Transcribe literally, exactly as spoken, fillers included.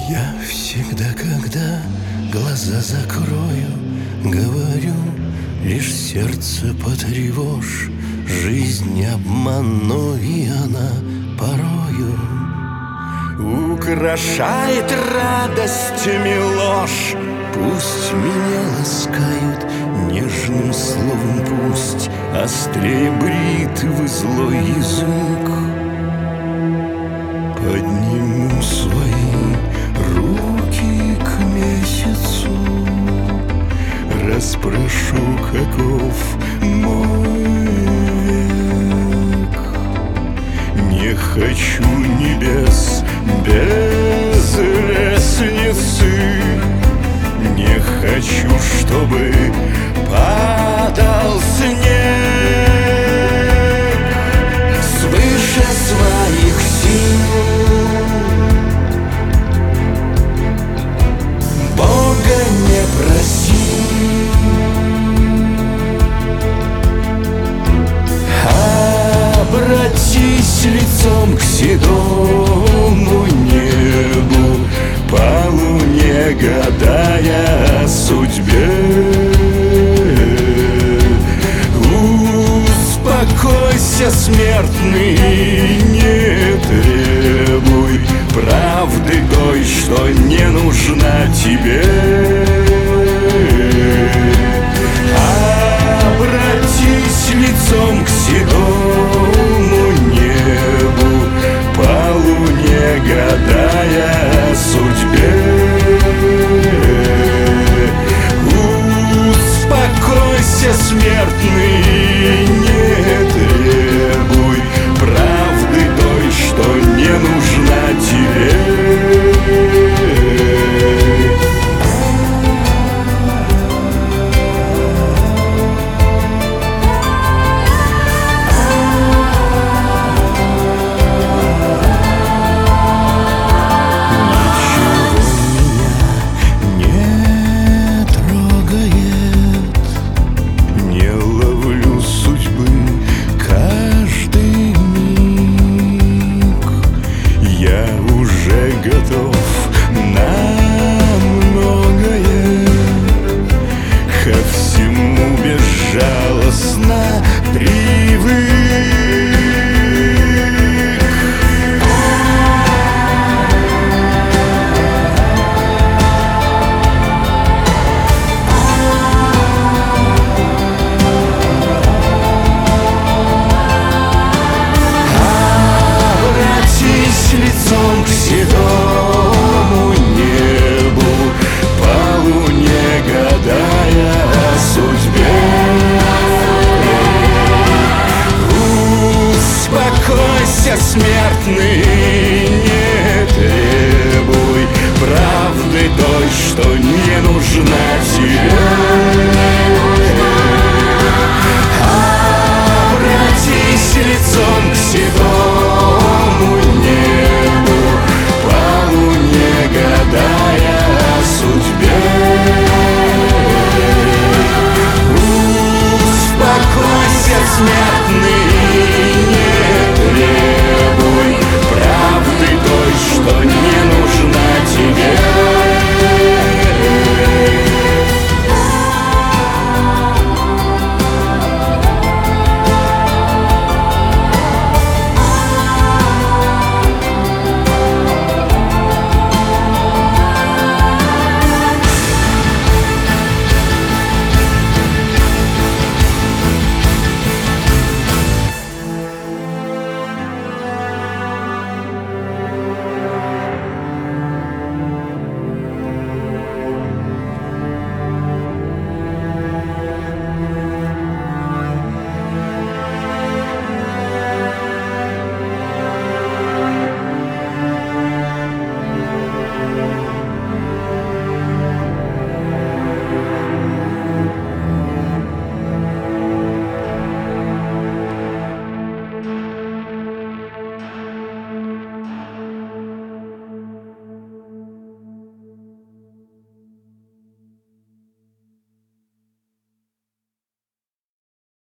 Я всегда, когда глаза закрою, говорю, лишь сердце потревожь. Жизнь обман, но и она порою украшает радостями ложь. Пусть меня ласкают нежным словом, пусть острее бритвы злой язык. Подниму свои руки к месяцу, расспрошу, каков мой век. Не хочу небес без лестницы, не хочу, чтобы падал снег. Свыше своих сил Бога не проси, обратись лицом к седому небу, по луне гадая о судьбе. Успокойся, смертный, не требуй правды той, что не нужна тебе. Обратись лицом к седому небу, по луне гадая о судьбе. Успокойся, смертный, не требуй правды той, что не нужна тебе. Готов на многое, ко всему безжалостно привык.